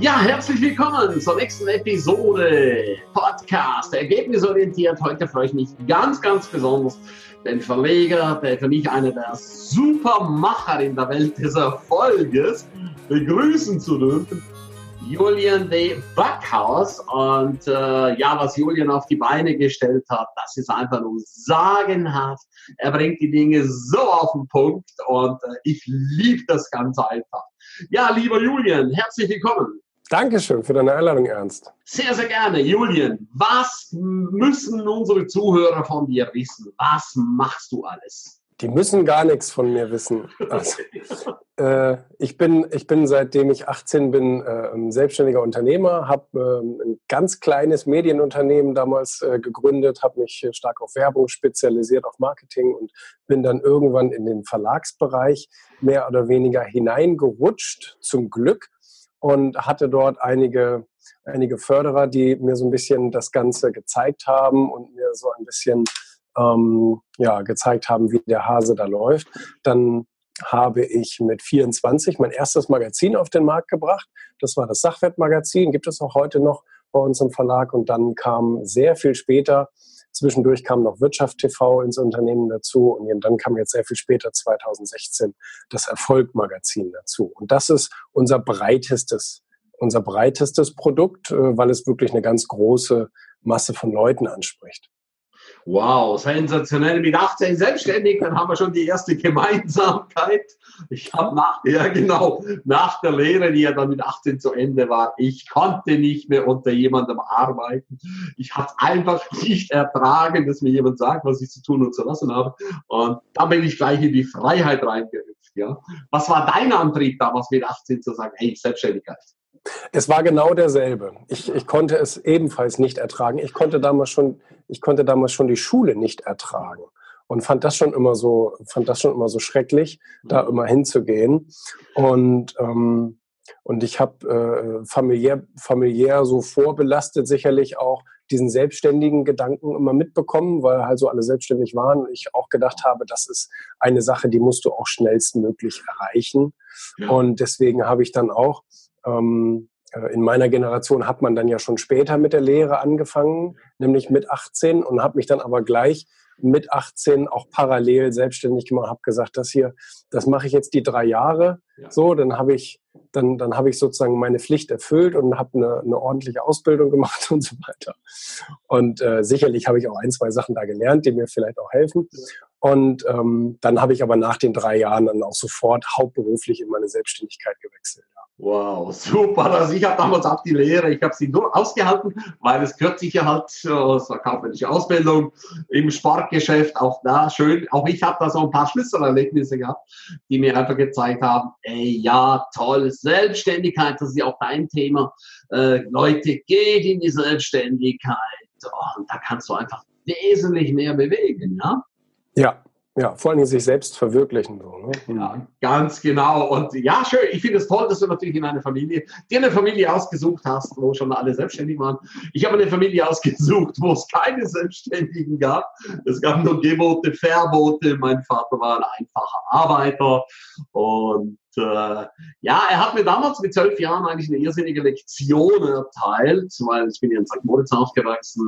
Ja, herzlich willkommen zur nächsten Episode Podcast Ergebnisorientiert. Heute freue ich mich ganz, ganz besonders, den Verleger, der für mich einer der Supermacher in der Welt des Erfolges, begrüßen zu dürfen. Julian D. Backhaus. Und was Julian auf die Beine gestellt hat, das ist einfach nur sagenhaft. Er bringt die Dinge so auf den Punkt und ich liebe das ganz einfach. Ja, lieber Julian, herzlich willkommen. Dankeschön für deine Einladung, Ernst. Sehr, sehr gerne. Julian, was müssen unsere Zuhörer von dir wissen? Was machst du alles? Die müssen gar nichts von mir wissen. Also, ich bin, seitdem ich 18 bin, selbstständiger Unternehmer, habe ein ganz kleines Medienunternehmen damals gegründet, habe mich stark auf Werbung spezialisiert, auf Marketing und bin dann irgendwann in den Verlagsbereich mehr oder weniger hineingerutscht, zum Glück, und hatte dort einige Förderer, die mir so ein bisschen das Ganze gezeigt haben und mir so ein bisschen gezeigt haben, wie der Hase da läuft. Dann habe ich mit 24 mein erstes Magazin auf den Markt gebracht. Das war das Sachwertmagazin, gibt es auch heute noch bei uns im Verlag. Und dann kam sehr viel später, zwischendurch kam noch Wirtschaft TV ins Unternehmen dazu. Und dann kam jetzt sehr viel später, 2016, das Erfolg-Magazin dazu. Und das ist unser breitestes Produkt, weil es wirklich eine ganz große Masse von Leuten anspricht. Wow, sensationell. Mit 18 selbstständig, dann haben wir schon die erste Gemeinsamkeit. Ich habe nach der Lehre, die ja dann mit 18 zu Ende war, ich konnte nicht mehr unter jemandem arbeiten. Ich habe einfach nicht ertragen, dass mir jemand sagt, was ich zu tun und zu lassen habe. Und da bin ich gleich in die Freiheit reingehüpft. Ja. Was war dein Antrieb damals mit 18 zu sagen, hey, Selbstständigkeit? Es war genau derselbe. Ich konnte es ebenfalls nicht ertragen. Ich konnte damals schon die Schule nicht ertragen und fand das schon immer so schrecklich, da immer hinzugehen. Und ich habe familiär so vorbelastet sicherlich auch diesen selbstständigen Gedanken immer mitbekommen, weil halt so alle selbstständig waren und ich auch gedacht habe, das ist eine Sache, die musst du auch schnellstmöglich erreichen. Ja. Und deswegen habe ich dann auch in meiner Generation hat man dann ja schon später mit der Lehre angefangen, nämlich mit 18, und habe mich dann aber gleich mit 18 auch parallel selbstständig gemacht, habe gesagt, das mache ich jetzt die 3 Jahre. Ja. So, dann habe ich sozusagen meine Pflicht erfüllt und habe eine ordentliche Ausbildung gemacht und so weiter. Und sicherlich habe ich auch 1, 2 Sachen da gelernt, die mir vielleicht auch helfen. Und dann habe ich aber nach den 3 Jahren dann auch sofort hauptberuflich in meine Selbstständigkeit gewechselt. Ja. Wow, super. Also ich habe damals auch die Lehre, ich habe sie nur ausgehalten, weil es gehört sich ja halt zur kaufmännische Ausbildung im Sportgeschäft, auch da schön. Auch ich habe da so ein paar Schlüsselerlebnisse gehabt, die mir einfach gezeigt haben, ey, ja, toll, Selbstständigkeit, das ist ja auch dein Thema. Leute, geht in die Selbstständigkeit. Oh, und da kannst du einfach wesentlich mehr bewegen, ja? Ja, vor allem sich selbst verwirklichen. So, ne? Ja, ganz genau. Und ja, schön. Ich finde es toll, dass du natürlich dir eine Familie ausgesucht hast, wo schon alle selbstständig waren. Ich habe eine Familie ausgesucht, wo es keine Selbstständigen gab. Es gab nur Gebote, Verbote. Mein Vater war ein einfacher Arbeiter. Und er hat mir damals mit 12 Jahren eigentlich eine irrsinnige Lektion erteilt, weil ich bin ja in St. Moritz aufgewachsen.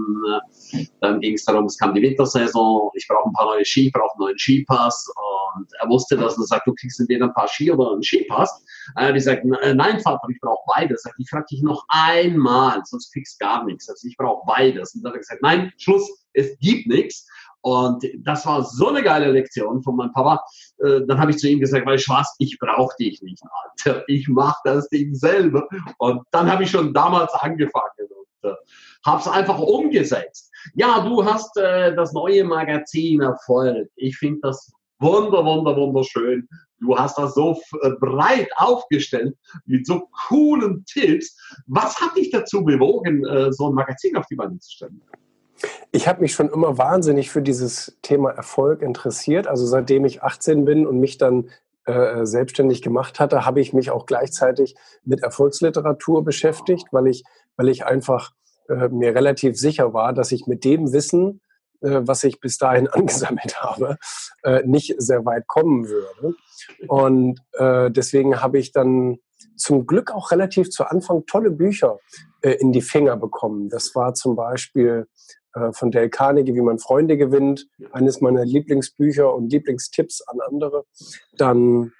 Dann ging es darum, es kam die Wintersaison, ich brauche ein paar neue Ski, brauche einen neuen Skipass. Und er wusste das und sagt, du kriegst entweder ein paar Ski oder einen Skipass. Ich sage, nein, Vater, ich brauche beides. Ich frage dich noch einmal, sonst kriegst du gar nichts. Also ich brauche beides. Und dann hat er gesagt, nein, Schluss, es gibt nichts. Und das war so eine geile Lektion von meinem Papa. Dann habe ich zu ihm gesagt, weißt du was, ich brauche dich nicht, Alter. Ich mache das Ding selber. Und dann habe ich schon damals angefangen und habe es einfach umgesetzt. Ja, du hast das neue Magazin Erfolg. Ich finde das wunderschön. Du hast das so breit aufgestellt mit so coolen Tipps. Was hat dich dazu bewogen, so ein Magazin auf die Beine zu stellen? Ich habe mich schon immer wahnsinnig für dieses Thema Erfolg interessiert. Also seitdem ich 18 bin und mich dann selbstständig gemacht hatte, habe ich mich auch gleichzeitig mit Erfolgsliteratur beschäftigt, weil ich einfach mir relativ sicher war, dass ich mit dem Wissen, was ich bis dahin angesammelt habe, nicht sehr weit kommen würde. Und deswegen habe ich dann zum Glück auch relativ zu Anfang tolle Bücher in die Finger bekommen. Das war zum Beispiel von Dale Carnegie, wie man Freunde gewinnt, eines meiner Lieblingsbücher und Lieblingstipps an andere. Dann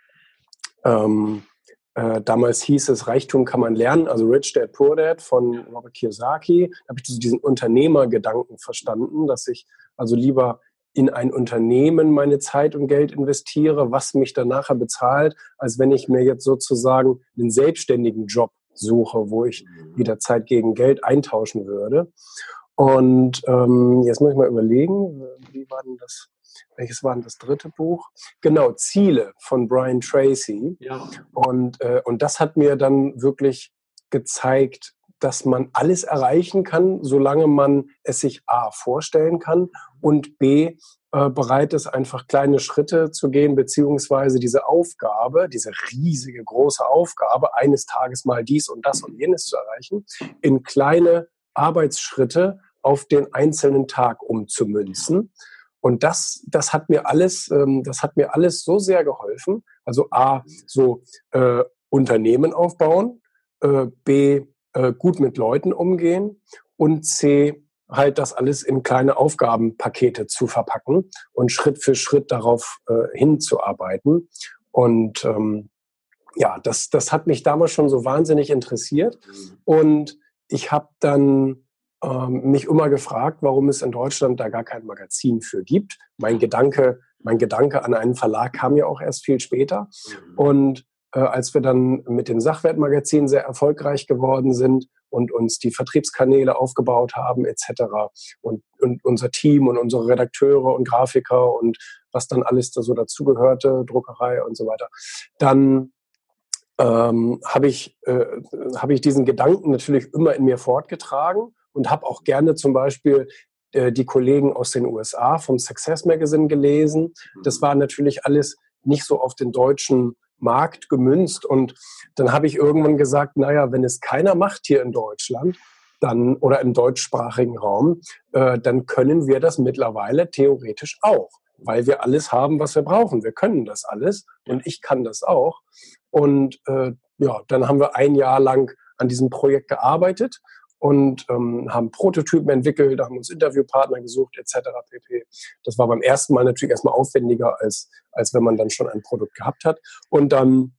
damals hieß es, Reichtum kann man lernen, also Rich Dad, Poor Dad von Robert Kiyosaki. Da habe ich so diesen Unternehmergedanken verstanden, dass ich also lieber in ein Unternehmen meine Zeit und Geld investiere, was mich dann nachher bezahlt, als wenn ich mir jetzt sozusagen einen selbstständigen Job suche, wo ich wieder Zeit gegen Geld eintauschen würde. Und jetzt muss ich mal überlegen, wie war denn das? Welches war denn das dritte Buch? Genau, Ziele von Brian Tracy. Ja. Und das hat mir dann wirklich gezeigt, dass man alles erreichen kann, solange man es sich A, vorstellen kann und B, bereit ist, einfach kleine Schritte zu gehen, beziehungsweise diese Aufgabe, diese riesige, große Aufgabe, eines Tages mal dies und das und jenes zu erreichen, in kleine Arbeitsschritte auf den einzelnen Tag umzumünzen. Und das hat mir alles so sehr geholfen. Also A, so Unternehmen aufbauen, B, gut mit Leuten umgehen und C, halt das alles in kleine Aufgabenpakete zu verpacken und Schritt für Schritt darauf hinzuarbeiten. Und ja, das hat mich damals schon so wahnsinnig interessiert. Und ich habe dann mich immer gefragt, warum es in Deutschland da gar kein Magazin für gibt. Mein Gedanke an einen Verlag kam ja auch erst viel später. Und als wir dann mit dem Sachwertmagazin sehr erfolgreich geworden sind und uns die Vertriebskanäle aufgebaut haben etc. Und unser Team und unsere Redakteure und Grafiker und was dann alles da so dazugehörte, Druckerei und so weiter, dann habe ich diesen Gedanken natürlich immer in mir fortgetragen und habe auch gerne zum Beispiel die Kollegen aus den USA vom Success Magazine gelesen. Das war natürlich alles nicht so auf den deutschen Markt gemünzt. Und dann habe ich irgendwann gesagt, naja, wenn es keiner macht hier in Deutschland, dann oder im deutschsprachigen Raum, dann können wir das mittlerweile theoretisch auch, weil wir alles haben, was wir brauchen. Wir können das alles und ich kann das auch. Und ja, dann haben wir ein Jahr lang an diesem Projekt gearbeitet und haben Prototypen entwickelt, haben uns Interviewpartner gesucht etc. pp. Das war beim ersten Mal natürlich erstmal aufwendiger, als wenn man dann schon ein Produkt gehabt hat. Und dann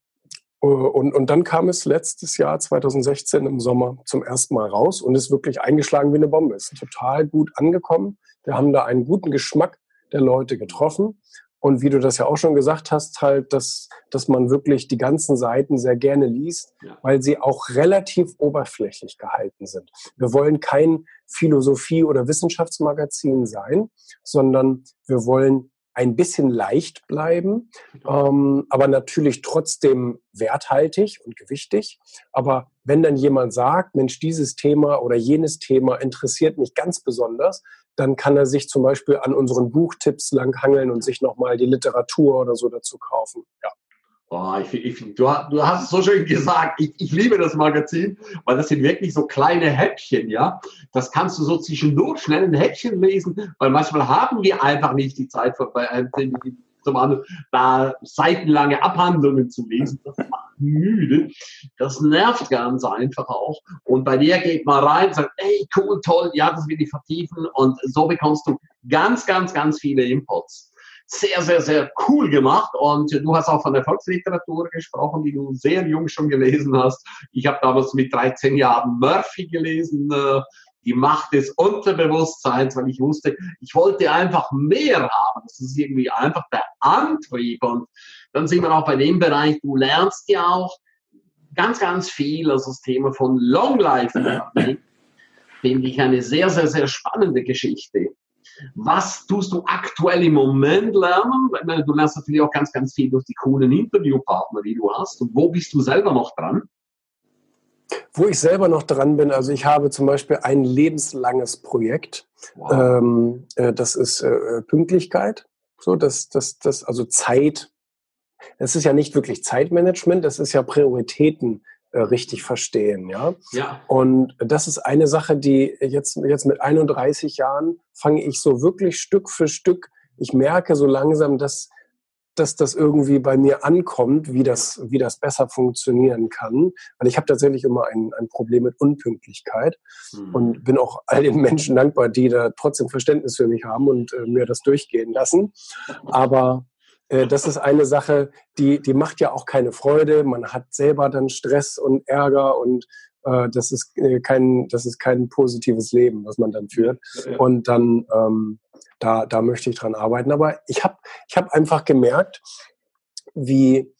kam es letztes Jahr, 2016 im Sommer, zum ersten Mal raus und ist wirklich eingeschlagen wie eine Bombe. Ist total gut angekommen. Wir haben da einen guten Geschmack der Leute getroffen. Und wie du das ja auch schon gesagt hast, halt, dass man wirklich die ganzen Seiten sehr gerne liest, weil sie auch relativ oberflächlich gehalten sind. Wir wollen kein Philosophie- oder Wissenschaftsmagazin sein, sondern wir wollen ein bisschen leicht bleiben, aber natürlich trotzdem werthaltig und gewichtig. Aber wenn dann jemand sagt, Mensch, dieses Thema oder jenes Thema interessiert mich ganz besonders, dann kann er sich zum Beispiel an unseren Buchtipps langhangeln und sich nochmal die Literatur oder so dazu kaufen. Ja. Oh, du hast es so schön gesagt. Ich liebe das Magazin, weil das sind wirklich so kleine Häppchen, ja. Das kannst du so zwischendurch schnell ein Häppchen lesen, weil manchmal haben wir einfach nicht die Zeit zum anderen, da seitenlange Abhandlungen zu lesen. Das macht müde. Das nervt ganz einfach auch. Und bei dir geht man rein und sagt, ey, cool, toll, ja, das will ich vertiefen. Und so bekommst du ganz, ganz, ganz viele Inputs. Sehr, sehr, sehr cool gemacht. Und du hast auch von der Volksliteratur gesprochen, die du sehr jung schon gelesen hast. Ich habe damals mit 13 Jahren Murphy gelesen, die Macht des Unterbewusstseins, weil ich wusste, ich wollte einfach mehr haben. Das ist irgendwie einfach der Antrieb. Und dann sind wir auch bei dem Bereich, du lernst ja auch ganz, ganz viel. Also das Thema von Long Life Learning finde ich eine sehr, sehr, sehr spannende Geschichte. Was tust du aktuell im Moment lernen? Du lernst natürlich auch ganz, ganz viel durch die coolen Interviewpartner, die du hast. Und wo bist du selber noch dran? Wo ich selber noch dran bin, also ich habe zum Beispiel ein lebenslanges Projekt. Wow. Das ist Pünktlichkeit. So, also Zeit. Das ist ja nicht wirklich Zeitmanagement, das ist ja Prioritäten richtig verstehen, ja. Ja. Und das ist eine Sache, die jetzt mit 31 Jahren fange ich so wirklich Stück für Stück. Ich merke so langsam, dass dass das irgendwie bei mir ankommt, wie das besser funktionieren kann. Weil ich habe tatsächlich immer ein Problem mit Unpünktlichkeit und bin auch all den Menschen dankbar, die da trotzdem Verständnis für mich haben und mir das durchgehen lassen. Aber das ist eine Sache, die macht ja auch keine Freude. Man hat selber dann Stress und Ärger und das ist kein positives Leben, was man dann führt. Und dann da möchte ich dran arbeiten. Aber ich hab einfach gemerkt, wie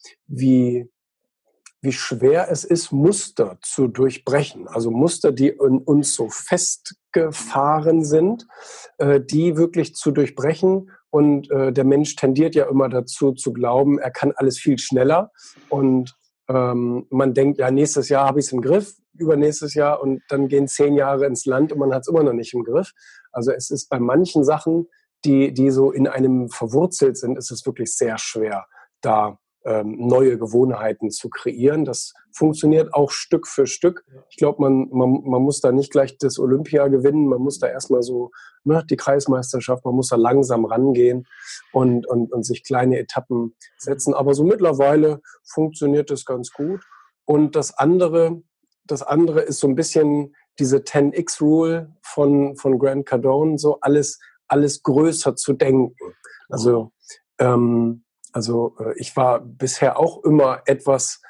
schwer es ist, Muster zu durchbrechen. Also Muster, die in uns so festgefahren sind, die wirklich zu durchbrechen. Und der Mensch tendiert ja immer dazu zu glauben, er kann alles viel schneller. Und man denkt, ja, nächstes Jahr habe ich es im Griff, übernächstes Jahr, und dann gehen 10 Jahre ins Land und man hat es immer noch nicht im Griff. Also es ist bei manchen Sachen, die so in einem verwurzelt sind, ist es wirklich sehr schwer, da neue Gewohnheiten zu kreieren. Das funktioniert auch Stück für Stück. Ich glaube, man muss da nicht gleich das Olympia gewinnen, man muss da erstmal so die Kreismeisterschaft, man muss da langsam rangehen und sich kleine Etappen setzen. Aber so mittlerweile funktioniert das ganz gut. Und das andere ist so ein bisschen diese 10x-Rule von Grant Cardone, so alles größer zu denken. Also ich war bisher auch immer etwas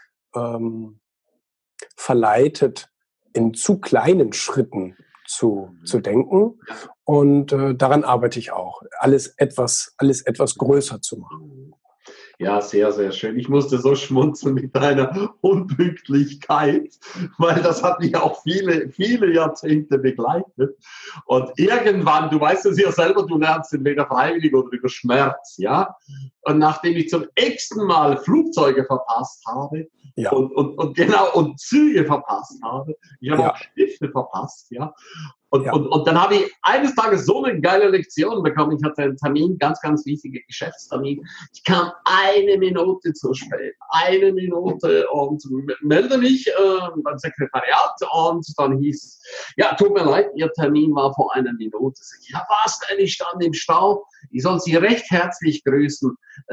verleitet, in zu kleinen Schritten zu denken. Und daran arbeite ich auch, alles etwas größer zu machen. Ja, sehr, sehr schön. Ich musste so schmunzeln mit deiner Unpünktlichkeit, weil das hat mich auch viele, viele Jahrzehnte begleitet. Und irgendwann, du weißt es ja selber, du lernst entweder freiwillig oder über Schmerz, ja. Und nachdem ich zum x-ten Mal Flugzeuge verpasst habe, ja. und Züge verpasst habe, ich habe auch Stifte verpasst, ja. Und dann habe ich eines Tages so eine geile Lektion bekommen. Ich hatte einen Termin, ganz, ganz wichtiger Geschäftstermin. Ich kam 1 Minute zu spät. 1 Minute und melde mich beim Sekretariat und dann hieß, ja, tut mir leid, Ihr Termin war vor 1 Minute. Ja, was denn? Ich stand im Stau. Ich soll Sie recht herzlich grüßen.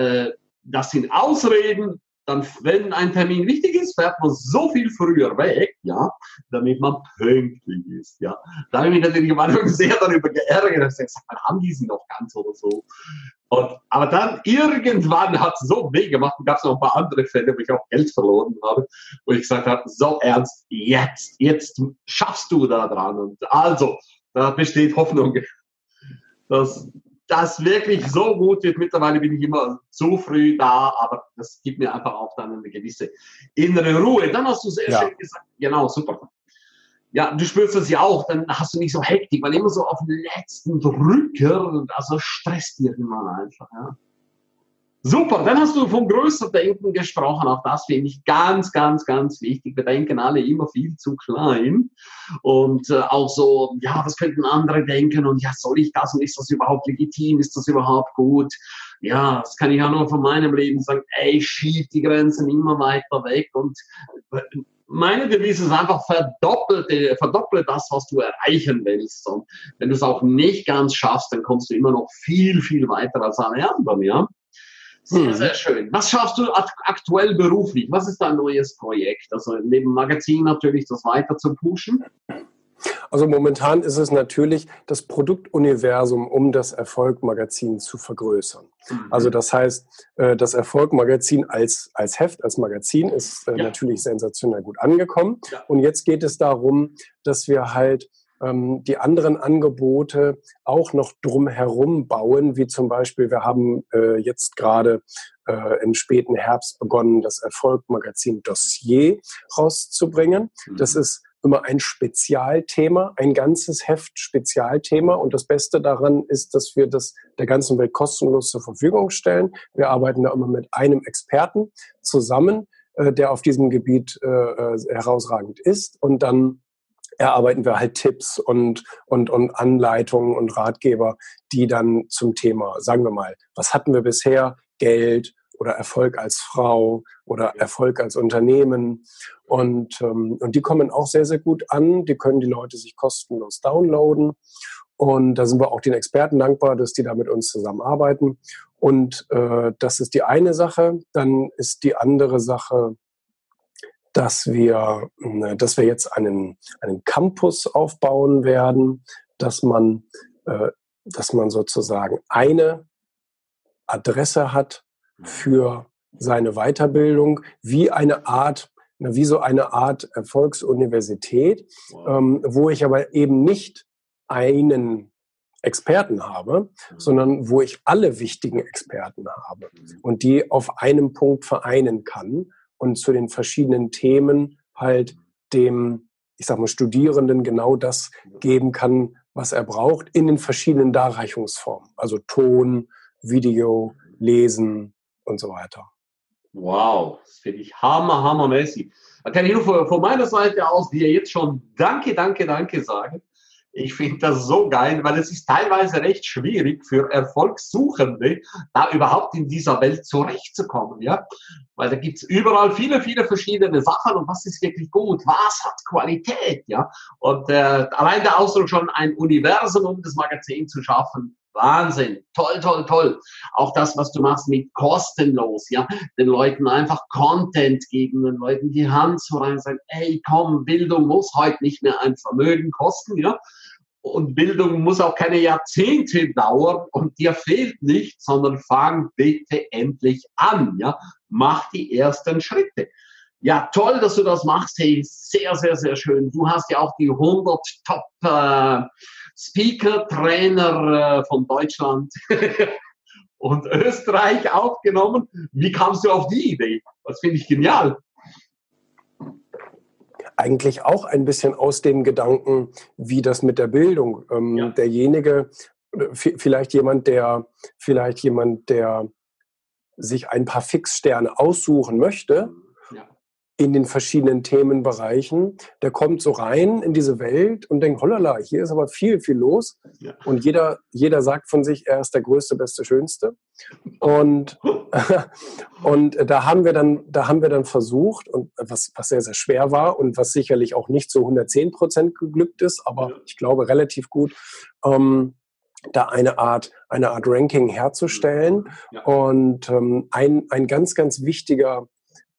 Das sind Ausreden. Dann, wenn ein Termin wichtig ist, fährt man so viel früher weg, ja, damit man pünktlich ist, ja. Da habe ich mich natürlich am Anfang sehr darüber geärgert, dass ich gesagt habe, haben die sie noch ganz oder so. Aber dann irgendwann hat es so weh gemacht, und gab es noch ein paar andere Fälle, wo ich auch Geld verloren habe, wo ich gesagt habe, so ernst, jetzt schaffst du da dran. Und also, da besteht Hoffnung, dass das wirklich so gut wird. Mittlerweile bin ich immer zu früh da, aber das gibt mir einfach auch dann eine gewisse innere Ruhe. Dann hast du sehr schön gesagt, genau, super. Ja, du spürst das ja auch, dann hast du nicht so Hektik, weil immer so auf den letzten Drücker, also stresst dir immer einfach, ja. Super, dann hast du vom größeren Denken gesprochen. Auch das finde ich ganz, ganz, ganz wichtig. Wir denken alle immer viel zu klein. Und auch so, ja, was könnten andere denken? Und ja, soll ich das? Und ist das überhaupt legitim? Ist das überhaupt gut? Ja, das kann ich ja nur von meinem Leben sagen. Ey, schieb die Grenzen immer weiter weg. Und meine Devise ist einfach, verdopple das, was du erreichen willst. Und wenn du es auch nicht ganz schaffst, dann kommst du immer noch viel, viel weiter als alle anderen, ja. Sehr, sehr schön. Was schaffst du aktuell beruflich? Was ist dein neues Projekt? Also neben Magazin natürlich das weiter zu pushen? Also momentan ist es natürlich das Produktuniversum, um das Erfolg-Magazin zu vergrößern. Also das heißt, das Erfolg-Magazin als Heft, als Magazin ist natürlich sensationell gut angekommen. Ja. Und jetzt geht es darum, dass wir halt die anderen Angebote auch noch drumherum bauen, wie zum Beispiel, wir haben jetzt gerade im späten Herbst begonnen, das Erfolg-Magazin Dossier rauszubringen. Das ist immer ein Spezialthema, ein ganzes Heft Spezialthema. Und das Beste daran ist, dass wir das der ganzen Welt kostenlos zur Verfügung stellen. Wir arbeiten da immer mit einem Experten zusammen, der auf diesem Gebiet herausragend ist. Und dann erarbeiten wir halt Tipps und Anleitungen und Ratgeber, die dann zum Thema, sagen wir mal, was hatten wir bisher? Geld oder Erfolg als Frau oder Erfolg als Unternehmen. Und die kommen auch sehr, sehr gut an. Die können die Leute sich kostenlos downloaden. Und da sind wir auch den Experten dankbar, dass die da mit uns zusammenarbeiten. Und das ist die eine Sache. Dann ist die andere Sache, dass wir jetzt einen Campus aufbauen werden, dass man sozusagen eine Adresse hat für seine Weiterbildung, wie so eine Art Erfolgsuniversität, wo ich aber eben nicht einen Experten habe, sondern wo ich alle wichtigen Experten habe und die auf einem Punkt vereinen kann und zu den verschiedenen Themen halt dem, ich sag mal, Studierenden genau das geben kann, was er braucht, in den verschiedenen Darreichungsformen. Also Ton, Video, Lesen und so weiter. Wow, das finde ich hammermäßig. Da kann ich nur von meiner Seite aus dir jetzt schon danke sagen. Ich finde das so geil, weil es ist teilweise recht schwierig für Erfolgssuchende, da überhaupt in dieser Welt zurechtzukommen, ja. Weil da gibt's überall viele verschiedene Sachen und was ist wirklich gut, was hat Qualität, ja. Und allein der Ausdruck schon ein Universum, um das Magazin zu schaffen, Wahnsinn, toll. Auch das, was du machst mit kostenlos, ja, den Leuten einfach Content geben, den Leuten die Hand zu rein, sagen, ey, komm, Bildung muss heute nicht mehr ein Vermögen kosten, ja. Und Bildung muss auch keine Jahrzehnte dauern und dir fehlt nicht, sondern fang bitte endlich an, ja. Mach die ersten Schritte. Ja, toll, dass du das machst. Hey, sehr schön. Du hast ja auch die 100 Top Speaker, Trainer von Deutschland und Österreich aufgenommen. Wie kamst du auf die Idee? Das finde ich genial. Eigentlich auch ein bisschen aus dem Gedanken, wie das mit der Bildung. Derjenige, vielleicht jemand, der sich ein paar Fixsterne aussuchen möchte, in den verschiedenen Themenbereichen, der kommt so rein in diese Welt und denkt, hollala, hier ist aber viel los. Ja. Und jeder sagt von sich, er ist der Größte, Beste, Schönste. Und da haben wir dann versucht, und was sehr schwer war und was sicherlich auch nicht so 110% geglückt ist, aber ich glaube relativ gut, da eine Art Ranking herzustellen. Ja. Und ein ganz wichtiger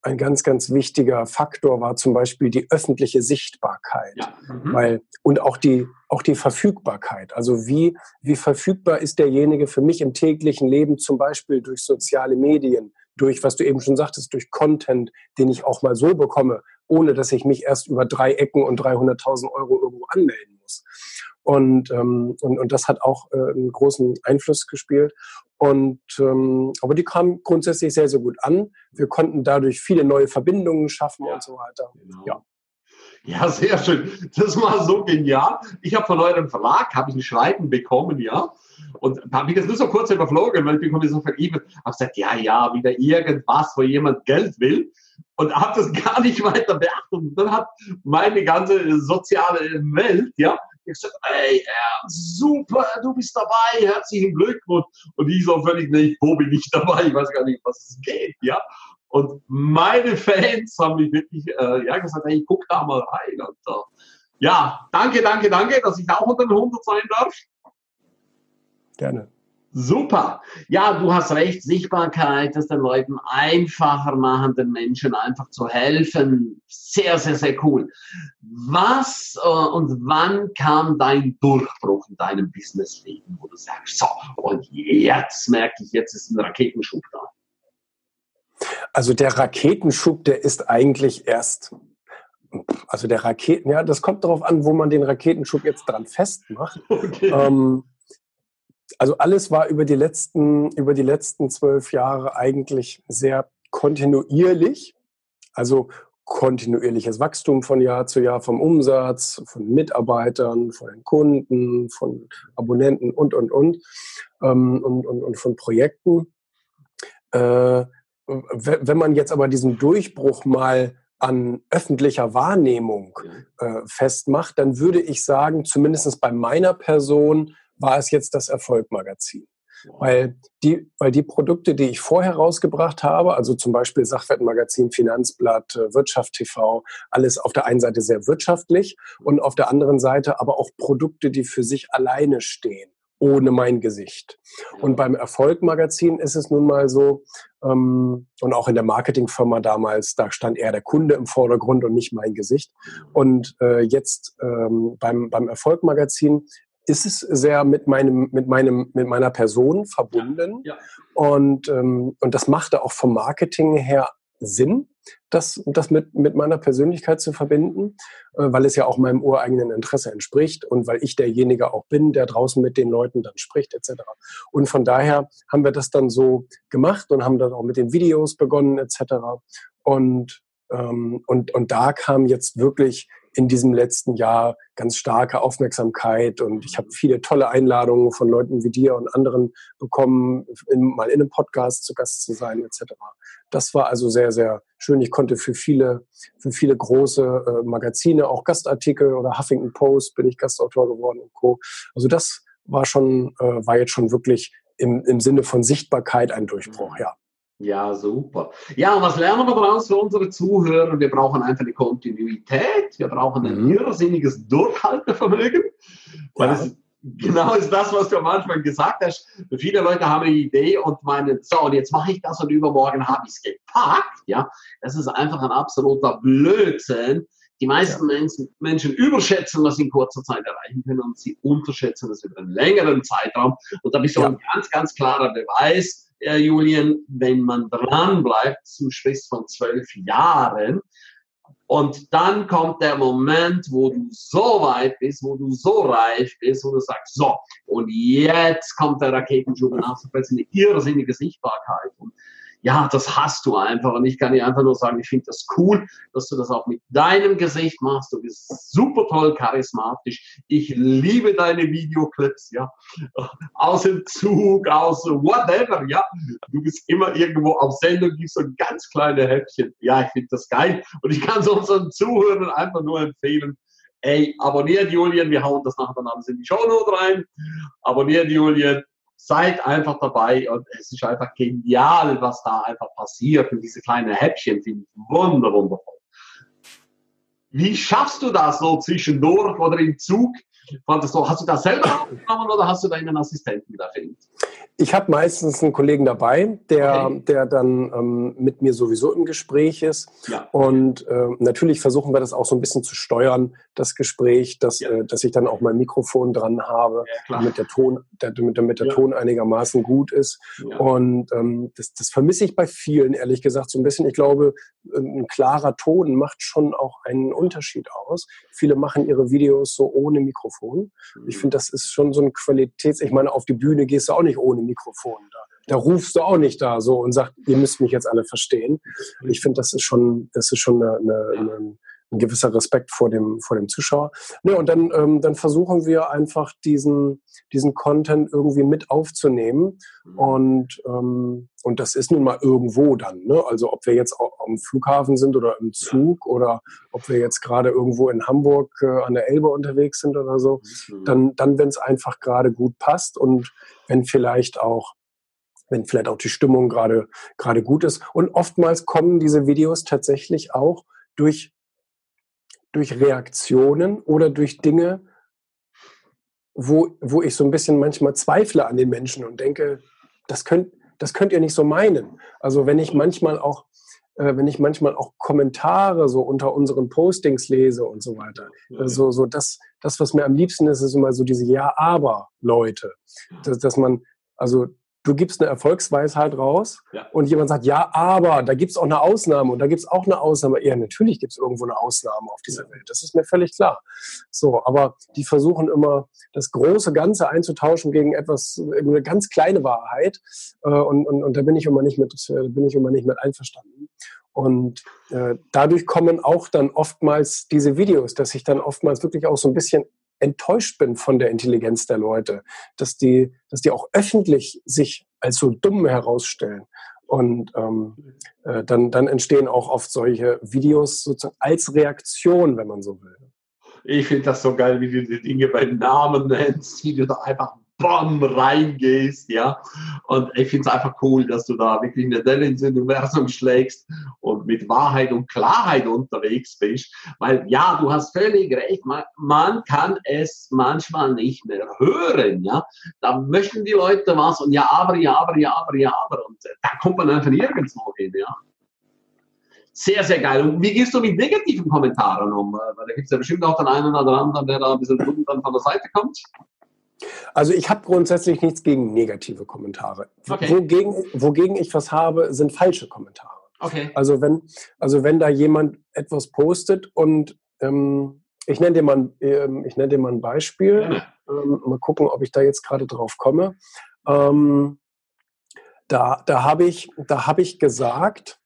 Faktor war zum Beispiel die öffentliche Sichtbarkeit, und auch die Verfügbarkeit. Also wie verfügbar ist derjenige für mich im täglichen Leben, zum Beispiel durch soziale Medien, durch, was du eben schon sagtest, durch Content, den ich auch mal so bekomme, ohne dass ich mich erst über 3 Ecken und 300.000 Euro irgendwo anmelden muss. Und das hat auch einen großen Einfluss gespielt. Aber die kamen grundsätzlich sehr gut an. Wir konnten dadurch viele neue Verbindungen schaffen und so weiter. Genau. Ja, sehr schön. Das war so genial. Ich habe von eurem Verlag ein Schreiben bekommen, ja. Und habe ich das nur so kurz überflogen, weil ich bekomme so viel E-Mail. Habe gesagt, ja, wieder irgendwas, wo jemand Geld will. Und habe das gar nicht weiter beachtet. Und dann hat meine ganze soziale Welt, ja, gesagt, ey, super, du bist dabei, herzlichen Glückwunsch. Und ich so völlig, nee, wo bin ich dabei? Ich weiß gar nicht, was es geht, ja. Und meine Fans haben mich wirklich gesagt, hey, guck da mal rein. Und, danke, dass ich auch unter den 100 sein darf. Gerne. Super. Ja, du hast recht, Sichtbarkeit, das den Leuten einfacher machen, den Menschen einfach zu helfen. Sehr cool. Was und wann kam dein Durchbruch in deinem Businessleben, wo du sagst, so, und jetzt merke ich, jetzt ist ein Raketenschub da? Also der Raketenschub, der ist eigentlich erst, das kommt darauf an, wo man den Raketenschub jetzt dran festmacht. Okay. Also alles war über die letzten 12 Jahre eigentlich sehr kontinuierlich. Also kontinuierliches Wachstum von Jahr zu Jahr vom Umsatz, von Mitarbeitern, von den Kunden, von Abonnenten und von Projekten. Wenn man jetzt aber diesen Durchbruch mal an öffentlicher Wahrnehmung festmacht, dann würde ich sagen, zumindest bei meiner Person, war es jetzt das Erfolg-Magazin. weil die Produkte, die ich vorher rausgebracht habe, also zum Beispiel Sachwertmagazin, Finanzblatt, Wirtschaft TV, alles auf der einen Seite sehr wirtschaftlich und auf der anderen Seite aber auch Produkte, die für sich alleine stehen, ohne mein Gesicht. Und beim Erfolg-Magazin ist es nun mal so, und auch in der Marketingfirma damals, da stand eher der Kunde im Vordergrund und nicht mein Gesicht. Und jetzt beim Erfolg-Magazin ist es sehr mit meiner Person verbunden. Ja. Und das machte auch vom Marketing her Sinn, das mit meiner Persönlichkeit zu verbinden, weil es ja auch meinem ureigenen Interesse entspricht und weil ich derjenige auch bin, der draußen mit den Leuten dann spricht etc. Und von daher haben wir das dann so gemacht und haben dann auch mit den Videos begonnen etc. Und da kam jetzt wirklich in diesem letzten Jahr ganz starke Aufmerksamkeit und ich habe viele tolle Einladungen von Leuten wie dir und anderen bekommen, mal in einem Podcast zu Gast zu sein etc. Das war also sehr, sehr schön. Ich konnte für viele große Magazine, auch Gastartikel oder Huffington Post bin ich Gastautor geworden und Co. Also das war jetzt schon wirklich im Sinne von Sichtbarkeit ein Durchbruch, ja. Ja, super. Ja, und was lernen wir daraus für unsere Zuhörer? Wir brauchen einfach eine Kontinuität, wir brauchen ein irrsinniges Durchhaltevermögen, weil es genau ist das, was du am Anfang gesagt hast. Viele Leute haben eine Idee und meinen, so, und jetzt mache ich das und übermorgen habe ich es gepackt. Ja, das ist einfach ein absoluter Blödsinn. Die meisten Menschen überschätzen, was sie in kurzer Zeit erreichen können und sie unterschätzen das über einen längeren Zeitraum. Und da bist du ein ganz, ganz klarer Beweis, Julian, wenn man dran bleibt, zum Schluss von 12 Jahren, und dann kommt der Moment, wo du so weit bist, wo du so reif bist, wo du sagst, so, und jetzt kommt der Raketenschub und hast du plötzlich eine irrsinnige Sichtbarkeit. Und ja, das hast du einfach. Und ich kann dir einfach nur sagen, ich finde das cool, dass du das auch mit deinem Gesicht machst. Du bist super toll charismatisch. Ich liebe deine Videoclips, ja. Aus dem Zug, aus whatever, ja. Du bist immer irgendwo auf Sendung, gibst so ganz kleine Häppchen. Ja, ich finde das geil. Und ich kann es unseren Zuhörern einfach nur empfehlen. Ey, abonniert Julian. Wir hauen das nachher dann alles in die Shownote rein. Abonniert Julian. Seid einfach dabei und es ist einfach genial, was da einfach passiert. Und diese kleinen Häppchen finde ich wundervoll. Wie schaffst du das so zwischendurch oder im Zug? Hast du das selber aufgenommen oder hast du da einen Assistenten dafür? Ich habe meistens einen Kollegen dabei, der dann mit mir sowieso im Gespräch ist. Ja. Und natürlich versuchen wir das auch so ein bisschen zu steuern, das Gespräch, dass ich dann auch mein Mikrofon dran habe, damit der Ton einigermaßen gut ist. Ja. Und das vermisse ich bei vielen, ehrlich gesagt, so ein bisschen. Ich glaube, ein klarer Ton macht schon auch einen Unterschied aus. Viele machen ihre Videos so ohne Mikrofon. Ich finde, das ist schon so ein Ich meine, auf die Bühne gehst du auch nicht ohne Mikrofon. Da rufst du auch nicht da so und sagst, ihr müsst mich jetzt alle verstehen. Ich finde, das ist schon ein gewisser Respekt vor dem Zuschauer. Ne, und dann versuchen wir einfach diesen Content irgendwie mit aufzunehmen. Und das ist nun mal irgendwo dann. Ne? Also ob wir jetzt auch am Flughafen sind oder im Zug oder ob wir jetzt gerade irgendwo in Hamburg an der Elbe unterwegs sind oder so, dann wenn es einfach gerade gut passt und wenn vielleicht auch die Stimmung gerade gut ist. Und oftmals kommen diese Videos tatsächlich auch durch Reaktionen oder durch Dinge, wo ich so ein bisschen manchmal zweifle an den Menschen und denke, das könnt ihr nicht so meinen. Also wenn ich manchmal auch Kommentare so unter unseren Postings lese und so weiter, so das, was mir am liebsten ist immer so diese Ja-Aber-Leute, dass man, also du gibst eine Erfolgsweisheit raus und jemand sagt, ja, aber da gibt es auch eine Ausnahme und da gibt es auch eine Ausnahme. Ja, natürlich gibt es irgendwo eine Ausnahme auf dieser Welt. Das ist mir völlig klar. So, aber die versuchen immer, das große Ganze einzutauschen gegen eine ganz kleine Wahrheit. Und da bin ich immer nicht mit einverstanden. Und dadurch kommen auch dann oftmals diese Videos, dass ich dann oftmals wirklich auch so ein bisschen enttäuscht bin von der Intelligenz der Leute, dass die auch öffentlich sich als so dumm herausstellen. Und dann entstehen auch oft solche Videos sozusagen als Reaktion, wenn man so will. Ich finde das so geil, wie du die Dinge beim Namen nennst, wie du da einfach bam, reingehst, ja. Und ich finde es einfach cool, dass du da wirklich eine Delle ins Universum schlägst und mit Wahrheit und Klarheit unterwegs bist. Weil, ja, du hast völlig recht, man kann es manchmal nicht mehr hören, ja. Da möchten die Leute was und ja, aber. Und da kommt man einfach nirgendwo hin, ja. Sehr, sehr geil. Und wie gehst du mit negativen Kommentaren um? Weil da gibt es ja bestimmt auch den einen oder anderen, der da ein bisschen dumm dann von der Seite kommt. Also ich habe grundsätzlich nichts gegen negative Kommentare. Okay. Wogegen ich was habe, sind falsche Kommentare. Okay. Also wenn da jemand etwas postet und ich nenne dir mal ein Beispiel. Mal gucken, ob ich da jetzt gerade drauf komme. Da habe ich gesagt,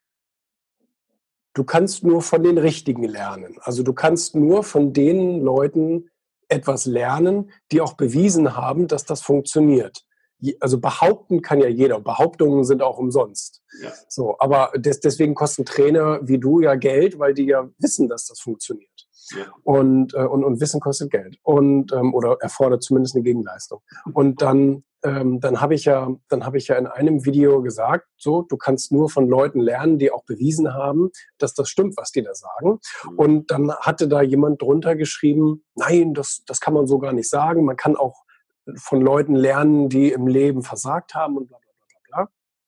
du kannst nur von den Richtigen lernen. Also du kannst nur von den Leuten etwas lernen, die auch bewiesen haben, dass das funktioniert. Also behaupten kann ja jeder. Behauptungen sind auch umsonst. Ja. So, aber deswegen kosten Trainer wie du ja Geld, weil die ja wissen, dass das funktioniert. Ja. Und Wissen kostet Geld oder erfordert zumindest eine Gegenleistung. Und dann habe ich ja in einem Video gesagt, so, du kannst nur von Leuten lernen, die auch bewiesen haben, dass das stimmt, was die da sagen. Und dann hatte da jemand drunter geschrieben, nein, das kann man so gar nicht sagen. Man kann auch von Leuten lernen, die im Leben versagt haben und bla bla bla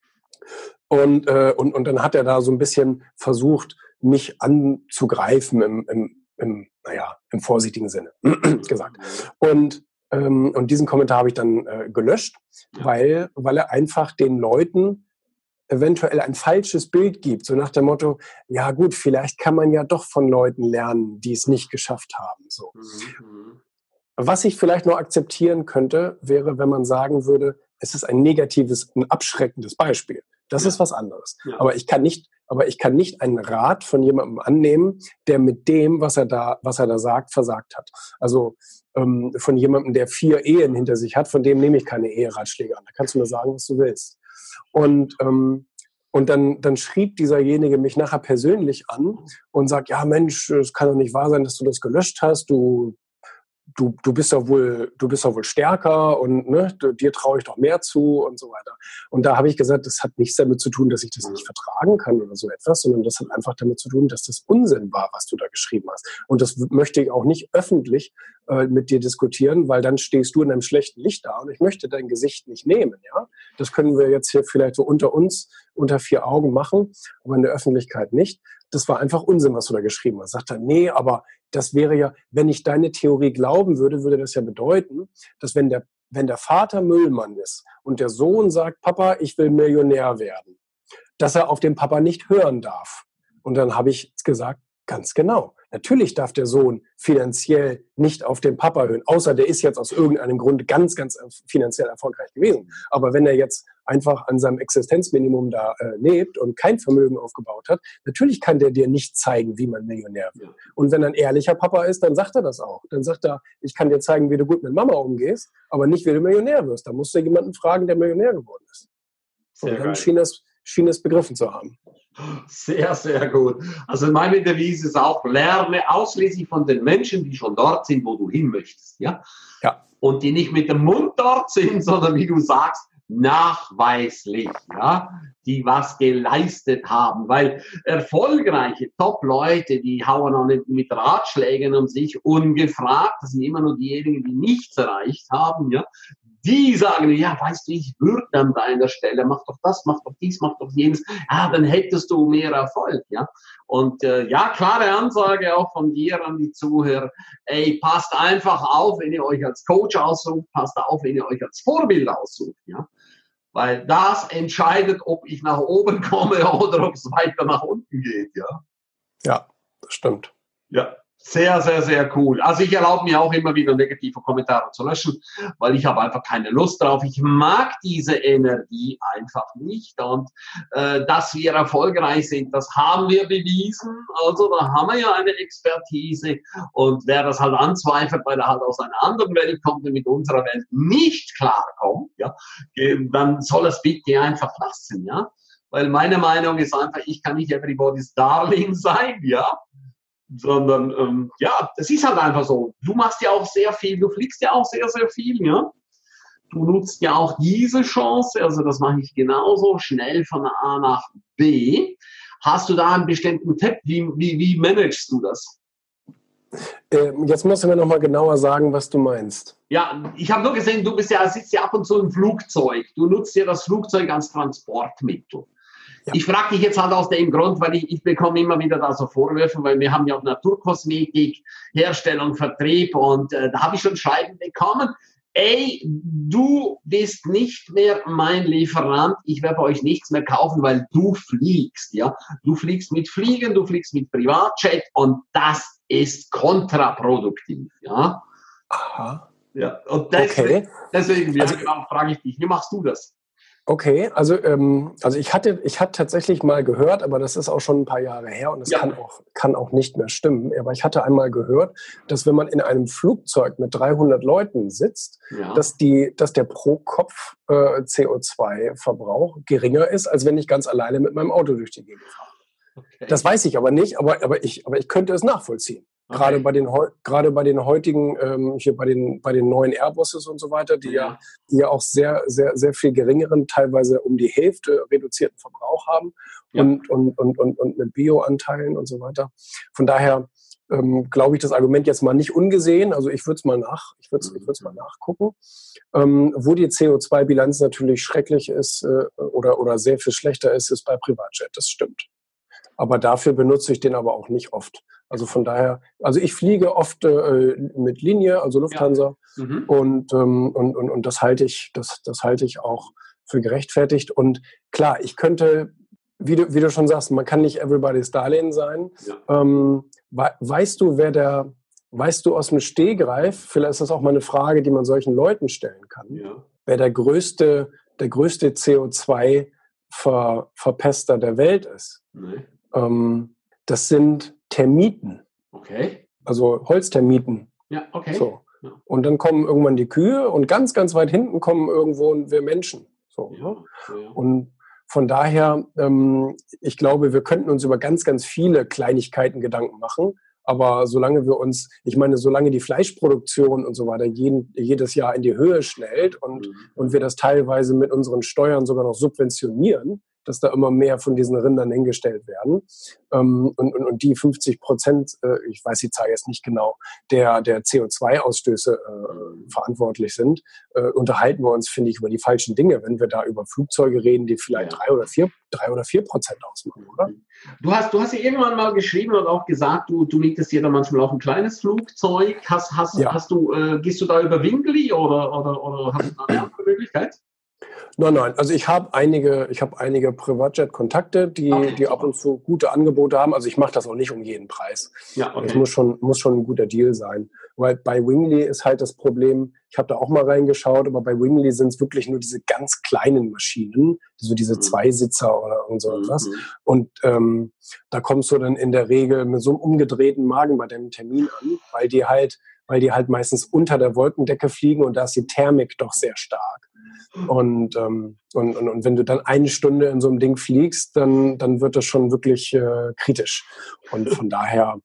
bla. Und dann hat er da so ein bisschen versucht, mich anzugreifen im vorsichtigen Sinne gesagt. Und diesen Kommentar habe ich dann gelöscht, weil er einfach den Leuten eventuell ein falsches Bild gibt, so nach dem Motto, ja gut, vielleicht kann man ja doch von Leuten lernen, die es nicht geschafft haben. So. Was ich vielleicht noch akzeptieren könnte, wäre, wenn man sagen würde, es ist ein abschreckendes Beispiel. Das ist was anderes. Ja. Aber ich kann nicht einen Rat von jemandem annehmen, der mit dem, was er da sagt, versagt hat. Also von jemandem, der 4 Ehen hinter sich hat, von dem nehme ich keine Eheratschläge an. Da kannst du mir sagen, was du willst. Und dann schrieb dieserjenige mich nachher persönlich an und sagt, ja Mensch, es kann doch nicht wahr sein, dass du das gelöscht hast. Du bist doch wohl stärker und ne, dir traue ich doch mehr zu und so weiter. Und da habe ich gesagt, das hat nichts damit zu tun, dass ich das nicht vertragen kann oder so etwas, sondern das hat einfach damit zu tun, dass das Unsinn war, was du da geschrieben hast. Und das möchte ich auch nicht öffentlich mit dir diskutieren, weil dann stehst du in einem schlechten Licht da und ich möchte dein Gesicht nicht nehmen. Ja, das können wir jetzt hier vielleicht so unter uns, unter 4 Augen machen, aber in der Öffentlichkeit nicht. Das war einfach Unsinn, was du da geschrieben hast. Sagt er, nee, aber das wäre ja, wenn ich deine Theorie glauben würde, würde das ja bedeuten, dass wenn der Vater Müllmann ist und der Sohn sagt, Papa, ich will Millionär werden, dass er auf den Papa nicht hören darf. Und dann habe ich gesagt, ganz genau. Natürlich darf der Sohn finanziell nicht auf den Papa hören, außer der ist jetzt aus irgendeinem Grund ganz, ganz finanziell erfolgreich gewesen. Aber wenn er jetzt einfach an seinem Existenzminimum da lebt und kein Vermögen aufgebaut hat, natürlich kann der dir nicht zeigen, wie man Millionär wird. Und wenn er ein ehrlicher Papa ist, dann sagt er das auch. Dann sagt er, ich kann dir zeigen, wie du gut mit Mama umgehst, aber nicht, wie du Millionär wirst. Da musst du jemanden fragen, der Millionär geworden ist. Und dann schien es begriffen zu haben. Sehr, sehr gut. Also meine Devise ist auch, lerne ausschließlich von den Menschen, die schon dort sind, wo du hin möchtest. Ja? Und die nicht mit dem Mund dort sind, sondern wie du sagst, nachweislich, ja, die was geleistet haben, weil erfolgreiche Top-Leute, die hauen auch nicht mit Ratschlägen um sich ungefragt, das sind immer nur diejenigen, die nichts erreicht haben, ja, die sagen, ja, weißt du, ich würde an deiner Stelle, mach doch das, mach doch dies, mach doch jenes, ja, dann hättest du mehr Erfolg, ja. Und ja, klare Ansage auch von dir an die Zuhörer, ey, passt einfach auf, wenn ihr euch als Coach aussucht, passt auf, wenn ihr euch als Vorbild aussucht, ja. Weil das entscheidet, ob ich nach oben komme oder ob es weiter nach unten geht, ja. Ja, das stimmt. Ja. Sehr, sehr, sehr cool. Also ich erlaube mir auch immer wieder negative Kommentare zu löschen, weil ich habe einfach keine Lust drauf. Ich mag diese Energie einfach nicht. Und dass wir erfolgreich sind, das haben wir bewiesen. Also da haben wir ja eine Expertise. Und wer das halt anzweifelt, weil er halt aus einer anderen Welt kommt und mit unserer Welt nicht klarkommt, ja, dann soll es bitte einfach lassen, ja. Weil meine Meinung ist einfach, ich kann nicht everybody's Darling sein, ja. Sondern, ja, das ist halt einfach so. Du machst ja auch sehr viel, du fliegst ja auch sehr, sehr viel, ja. du nutzt ja auch diese Chance, also das mache ich genauso, schnell von A nach B. Hast du da einen bestimmten Tipp? Wie managst du das? Jetzt musst du mir nochmal genauer sagen, was du meinst. Ja, ich habe nur gesehen, sitzt ja ab und zu im Flugzeug. Du nutzt ja das Flugzeug als Transportmittel. Ja. Ich frage dich jetzt halt aus dem Grund, weil ich bekomme immer wieder da so Vorwürfe, weil wir haben ja auch Naturkosmetik, Herstellung, Vertrieb und da habe ich schon Schreiben bekommen. Ey, du bist nicht mehr mein Lieferant, ich werde bei euch nichts mehr kaufen, weil du fliegst, ja. Du fliegst mit Fliegen, du fliegst mit Privatjet und das ist kontraproduktiv, ja. Aha. Ja, und deswegen ja, also, genau, frage ich dich, wie machst du das? Okay, also ich hatte tatsächlich mal gehört, aber das ist auch schon ein paar Jahre her und das kann auch nicht mehr stimmen. Aber ich hatte einmal gehört, dass wenn man in einem Flugzeug mit 300 Leuten sitzt, dass der pro Kopf CO2-Verbrauch geringer ist, als wenn ich ganz alleine mit meinem Auto durch die Gegend fahre. Okay. Das weiß ich aber nicht, aber ich könnte es nachvollziehen. Okay. Gerade bei den heutigen, hier bei den neuen Airbuses und so weiter, die ja auch sehr, sehr, sehr viel geringeren, teilweise um die Hälfte reduzierten Verbrauch haben und mit Bioanteilen und so weiter. Von daher glaube ich das Argument jetzt mal nicht ungesehen. Also ich würde es mal nachgucken. Wo die CO2-Bilanz natürlich schrecklich ist oder sehr viel schlechter ist bei Privatjet. Das stimmt. Aber dafür benutze ich den aber auch nicht oft. Also von daher, also ich fliege oft mit Linie, also Lufthansa, und das halte ich auch für gerechtfertigt. Und klar, ich könnte, wie du schon sagst, man kann nicht everybody's Darling sein. Ja. Weißt du aus dem Stegreif, vielleicht ist das auch mal eine Frage, die man solchen Leuten stellen kann, wer der größte CO2-Verpester der Welt ist? Nee. Das sind Termiten. Okay. Also Holztermiten. Ja, okay. So. Ja. Und dann kommen irgendwann die Kühe und ganz, ganz weit hinten kommen irgendwo wir Menschen. So, ne? Ja. Und von daher, ich glaube, wir könnten uns über ganz, ganz viele Kleinigkeiten Gedanken machen. Aber solange die Fleischproduktion und so weiter jedes Jahr in die Höhe schnellt und wir das teilweise mit unseren Steuern sogar noch subventionieren, dass da immer mehr von diesen Rindern hingestellt werden. Und die 50%, ich weiß die Zahl jetzt nicht genau, der CO2-Ausstöße verantwortlich sind, unterhalten wir uns, finde ich, über die falschen Dinge, wenn wir da über Flugzeuge reden, die vielleicht 3 oder 4% ausmachen, oder? Du hast ja irgendwann mal geschrieben und auch gesagt, du mietest dir da manchmal auch ein kleines Flugzeug. Gehst du da über Winkli oder hast du da eine andere Möglichkeit? Nein. Also ich habe einige Privatjet-Kontakte, die ab und zu gute Angebote haben. Also ich mache das auch nicht um jeden Preis. Ja, okay. Das muss schon ein guter Deal sein. Weil bei Wingly ist halt das Problem, ich habe da auch mal reingeschaut, aber bei Wingly sind es wirklich nur diese ganz kleinen Maschinen, so diese Zweisitzer oder irgend so etwas. Und da kommst du dann in der Regel mit so einem umgedrehten Magen bei deinem Termin an, weil die halt meistens unter der Wolkendecke fliegen und da ist die Thermik doch sehr stark. Und wenn du dann eine Stunde in so einem Ding fliegst, dann wird das schon wirklich kritisch. Und von daher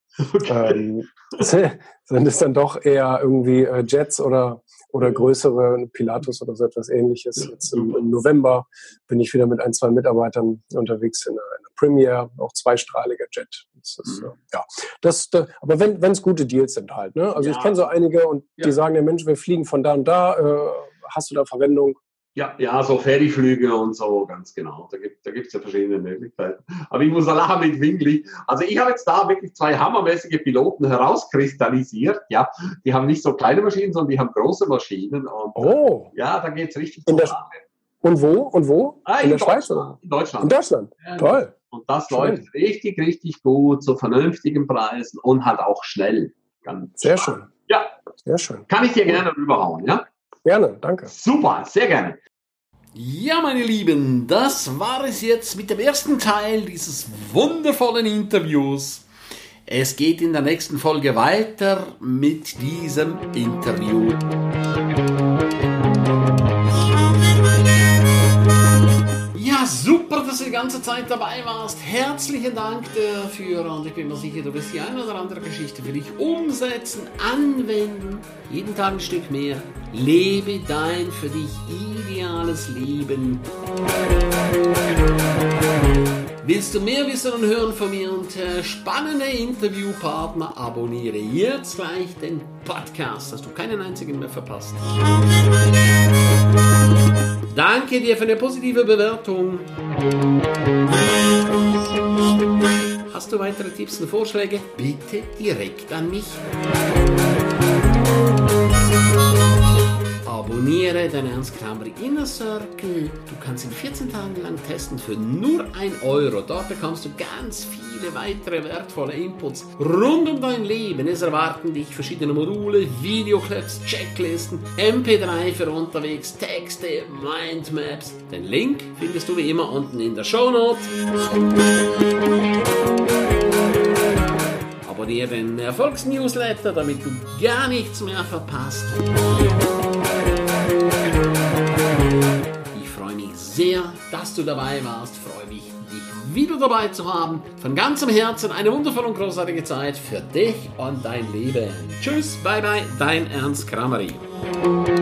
sind es dann doch eher irgendwie Jets oder größere Pilatus oder so etwas Ähnliches. Jetzt im November bin ich wieder mit 1-2 Mitarbeitern unterwegs in einer Premier, auch zweistrahliger Jet. Das ist, aber wenn es gute Deals sind halt. Ne? Also ich kenne so einige und die sagen, ja Mensch, wir fliegen von da und da, hast du da Verwendung? Ja, so Ferryflüge und so, ganz genau. Da gibt's ja verschiedene Möglichkeiten. Aber ich muss lachen mit Wingli. Also ich habe jetzt da wirklich 2 hammermäßige Piloten herauskristallisiert. Ja, die haben nicht so kleine Maschinen, sondern die haben große Maschinen. Und, da geht's richtig zur Sache. Und wo? In der Schweiz? Oder? In Deutschland. In Deutschland? Ja, toll. Und das läuft richtig, richtig gut, zu vernünftigen Preisen und halt auch schnell. Ganz sehr schön. Ja. Sehr schön. Kann ich dir gerne rüberhauen, ja? Gerne, danke. Super, sehr gerne. Ja, meine Lieben, das war es jetzt mit dem ersten Teil dieses wundervollen Interviews. Es geht in der nächsten Folge weiter mit diesem Interview. Ja, super, dass die ganze Zeit dabei warst. Herzlichen Dank dafür und ich bin mir sicher, du wirst die eine oder andere Geschichte für dich umsetzen, anwenden. Jeden Tag ein Stück mehr. Lebe dein für dich ideales Leben. Willst du mehr wissen und hören von mir und spannende Interviewpartner? Abonniere jetzt gleich den Podcast, dass du keinen einzigen mehr verpasst. Danke dir für eine positive Bewertung. Hast du weitere Tipps und Vorschläge? Bitte direkt an mich. Abonniere den Ernst Kramri Inner Circle. Du kannst ihn 14 Tage lang testen für nur 1 Euro. Dort bekommst du ganz viele weitere wertvolle Inputs rund um dein Leben. Es erwarten dich verschiedene Module, Videoclips, Checklisten, MP3 für unterwegs, Texte, Mindmaps. Den Link findest du wie immer unten in der Shownote. Abonniere den Erfolgsnewsletter, damit du gar nichts mehr verpasst. Ich freue mich sehr, dass du dabei warst. Freue mich, dich wieder dabei zu haben. Von ganzem Herzen eine wundervolle und großartige Zeit für dich und dein Leben. Tschüss, bye bye, dein Ernst Kramri.